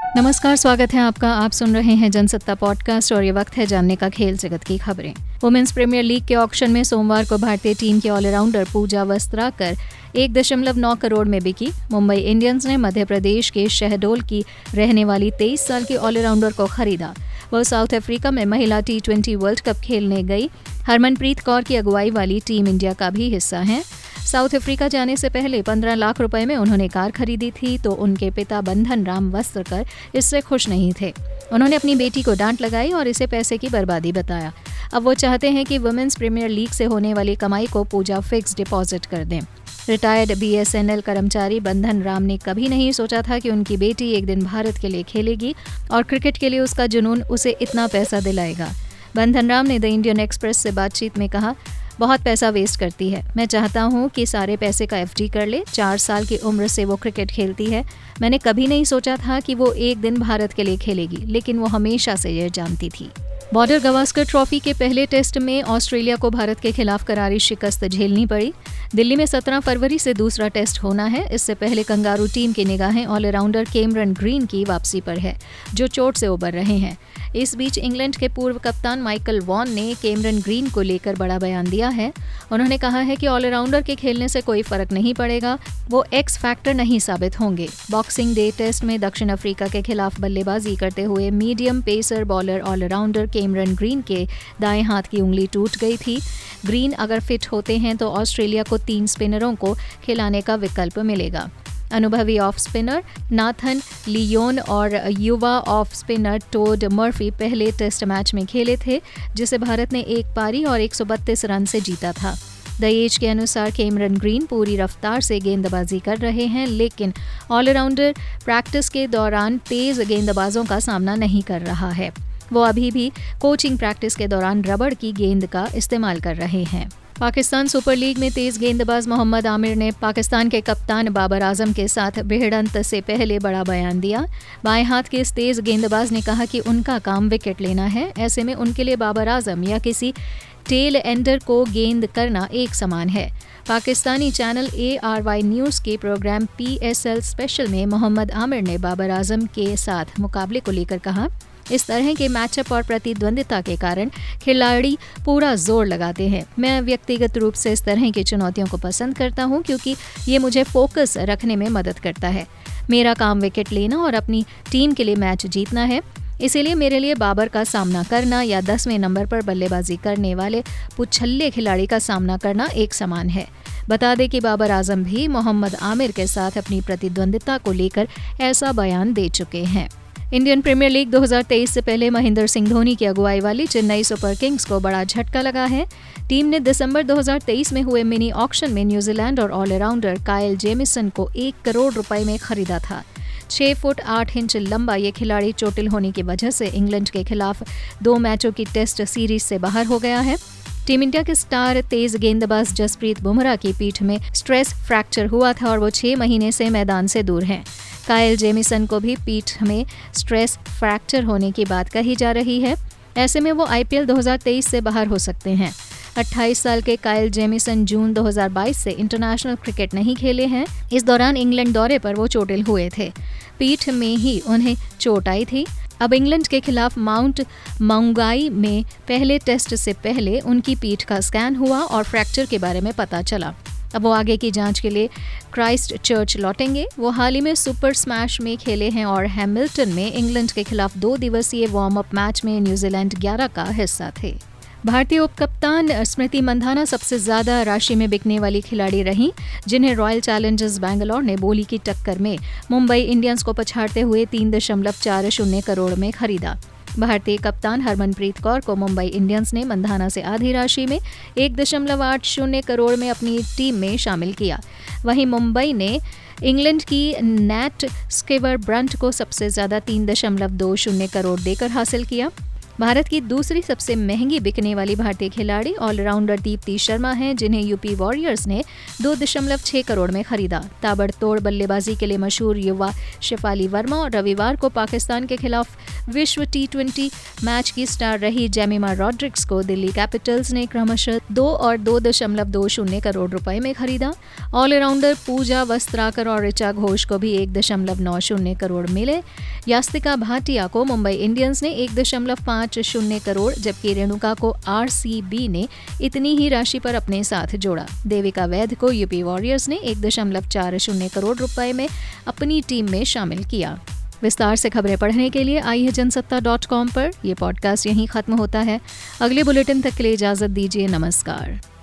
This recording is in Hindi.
नमस्कार, स्वागत है आपका। आप सुन रहे हैं जनसत्ता पॉडकास्ट और ये वक्त है जानने का खेल जगत की खबरें। वुमेन्स प्रीमियर लीग के ऑक्शन में सोमवार को भारतीय टीम के ऑलराउंडर पूजा वस्त्राकर 1.9 करोड़ में बिकी। मुंबई इंडियंस ने मध्य प्रदेश के शहडोल की रहने वाली 23 साल की ऑलराउंडर को खरीदा। वह साउथ अफ्रीका में महिला T20 वर्ल्ड कप खेलने गई। हरमनप्रीत कौर की अगुवाई वाली टीम इंडिया का भी हिस्सा है। साउथ अफ्रीका जाने से पहले 15 लाख रुपए में उन्होंने कार खरीदी थी, तो उनके पिता बंधन राम वस्त्रकर इससे खुश नहीं थे। उन्होंने अपनी बेटी को डांट लगाई और इसे पैसे की बर्बादी बताया। अब वो चाहते हैं कि वुमेन्स प्रीमियर लीग से होने वाली कमाई को पूजा फिक्स डिपॉजिट कर दें। रिटायर्ड BSNL कर्मचारी बंधन राम ने कभी नहीं सोचा था कि उनकी बेटी एक दिन भारत के लिए खेलेगी और क्रिकेट के लिए उसका जुनून उसे इतना पैसा दिलाएगा। बंधन राम ने द इंडियन एक्सप्रेस से बातचीत में कहा, बहुत पैसा वेस्ट करती है। मैं चाहता हूँ कि सारे पैसे का FD कर ले। 4 साल की उम्र से वो क्रिकेट खेलती है। मैंने कभी नहीं सोचा था कि वो एक दिन भारत के लिए खेलेगी, लेकिन वो हमेशा से यह जानती थी। बॉर्डर गवास्कर ट्रॉफी के पहले टेस्ट में ऑस्ट्रेलिया को भारत के खिलाफ करारी शिकस्त झेलनी पड़ी। दिल्ली में 17 फरवरी से दूसरा टेस्ट होना है। इससे पहले कंगारू टीम की निगाहें ऑलराउंडर कैमरन ग्रीन की वापसी पर है, जो चोट से उबर रहे हैं। इस बीच इंग्लैंड के पूर्व कप्तान माइकल वॉन ने कैमरन ग्रीन को लेकर बड़ा बयान दिया है। उन्होंने कहा है कि ऑलराउंडर के खेलने से कोई फर्क नहीं पड़ेगा, वो एक्स फैक्टर नहीं साबित होंगे। बॉक्सिंग डे टेस्ट में दक्षिण अफ्रीका के खिलाफ बल्लेबाजी करते हुए medium pacer bowler allrounder Cameron Green के दाएं हाथ की उंगली टूट गई थी। ग्रीन अगर फिट होते हैं तो ऑस्ट्रेलिया को 3 स्पिनरों को खिलाने का विकल्प मिलेगा। अनुभवी ऑफ स्पिनर नाथन लियोन और युवा ऑफ स्पिनर टोड मर्फी पहले टेस्ट मैच में खेले थे, जिसे भारत ने 1 पारी और 132 रन से जीता था। द एज के अनुसार कैमरन ग्रीन पूरी रफ्तार से गेंदबाजी कर रहे हैं, लेकिन ऑलराउंडर प्रैक्टिस के दौरान तेज गेंदबाजों का सामना नहीं कर रहा है। वो अभी भी कोचिंग प्रैक्टिस के दौरान रबड़ की गेंद का इस्तेमाल कर रहे हैं। पाकिस्तान सुपर लीग में तेज गेंदबाज मोहम्मद आमिर ने पाकिस्तान के कप्तान बाबर आजम के साथ भिड़ंत से पहले बड़ा बयान दिया। बाएं हाथ के इस तेज गेंदबाज ने कहा कि उनका काम विकेट लेना है। ऐसे में उनके लिए बाबर आजम या किसी टेल एंडर को गेंद करना एक समान है। पाकिस्तानी चैनल ARY न्यूज़ के प्रोग्राम PSL स्पेशल में मोहम्मद आमिर ने बाबर आजम के साथ मुकाबले को लेकर कहा, इस तरह के मैचअप और प्रतिद्वंदिता के कारण खिलाड़ी पूरा जोर लगाते हैं। मैं व्यक्तिगत रूप से इस तरह की चुनौतियों को पसंद करता हूं, क्योंकि ये मुझे फोकस रखने में मदद करता है। मेरा काम विकेट लेना और अपनी टीम के लिए मैच जीतना है। इसीलिए मेरे लिए बाबर का सामना करना या 10वें नंबर पर बल्लेबाजी करने वाले पुछल्ले खिलाड़ी का सामना करना एक समान है। बता दें कि बाबर आजम भी मोहम्मद आमिर के साथ अपनी प्रतिद्वंदिता को लेकर ऐसा बयान दे चुके हैं। इंडियन प्रीमियर लीग 2023 से पहले महेंद्र सिंह धोनी की अगुवाई वाली चेन्नई सुपर किंग्स को बड़ा झटका लगा है। टीम ने दिसंबर 2023 में हुए मिनी ऑक्शन में न्यूजीलैंड और ऑलराउंडर कायल जेमिसन को 1 करोड़ रुपए में खरीदा था। 6 फुट 8 इंच लंबा ये खिलाड़ी चोटिल होने की वजह से इंग्लैंड के खिलाफ 2 मैचों की टेस्ट सीरीज से बाहर हो गया है। टीम इंडिया के स्टार तेज गेंदबाज जसप्रीत बुमराह की पीठ में स्ट्रेस फ्रैक्चर हुआ था और वो 6 महीने से मैदान से दूर हैं। कायल जेमिसन को भी पीठ में स्ट्रेस फ्रैक्चर होने की बात कही जा रही है। ऐसे में वो IPL 2023 से बाहर हो सकते हैं। 28 साल के कायल जेमिसन जून 2022 से इंटरनेशनल क्रिकेट नहीं खेले हैं। इस दौरान इंग्लैंड दौरे पर वो चोटिल हुए थे। पीठ में ही उन्हें चोट आई थी। अब इंग्लैंड के खिलाफ माउंट माउंगाई में पहले टेस्ट से पहले उनकी पीठ का स्कैन हुआ और फ्रैक्चर के बारे में पता चला। अब वो आगे की जांच के लिए क्राइस्ट चर्च लौटेंगे। वो हाल ही में सुपर स्मैश में खेले हैं और हैमिल्टन में इंग्लैंड के खिलाफ 2 दिवसीय वार्म अप मैच में न्यूजीलैंड 11 का हिस्सा थे। भारतीय उपकप्तान स्मृति मंधाना सबसे ज्यादा राशि में बिकने वाली खिलाड़ी रहीं, जिन्हें रॉयल चैलेंजर्स बैंगलोर ने बोली की टक्कर में मुंबई इंडियंस को पछाड़ते हुए 3.40 करोड़ में खरीदा। भारतीय कप्तान हरमनप्रीत कौर को मुंबई इंडियंस ने मंधाना से आधी राशि में 1.80 करोड़ में अपनी टीम में शामिल किया। वहीं मुंबई ने इंग्लैंड की नैट स्कीवर ब्रंट को सबसे ज्यादा 3.20 करोड़ देकर हासिल किया। भारत की दूसरी सबसे महंगी बिकने वाली भारतीय खिलाड़ी ऑलराउंडर दीप्ति शर्मा हैं, जिन्हें यूपी वॉरियर्स ने 2.6 करोड़ में खरीदा। ताबड़तोड़ बल्लेबाजी के लिए मशहूर युवा शेफाली वर्मा और रविवार को पाकिस्तान के खिलाफ विश्व टी20 मैच की स्टार रही जेमिमा रॉड्रिक्स को दिल्ली कैपिटल्स ने क्रमशः 2 और 2.20 करोड़ रुपए में खरीदा। ऑलराउंडर पूजा वस्त्राकर और ऋचा घोष को भी 1.90 करोड़ मिले। यास्तिका भाटिया को मुंबई इंडियंस ने 1.50 करोड़, जबकि रेणुका को आरसीबी ने इतनी ही राशि पर अपने साथ जोड़ा। देविका वैद को यूपी वॉरियर्स ने 1.40 करोड़ रुपए में अपनी टीम में शामिल किया। विस्तार से खबरें पढ़ने के लिए आइए जनसत्ता.com पर। यह पॉडकास्ट यहीं खत्म होता है। अगले बुलेटिन तक के लिए इजाजत दीजिए। नमस्कार।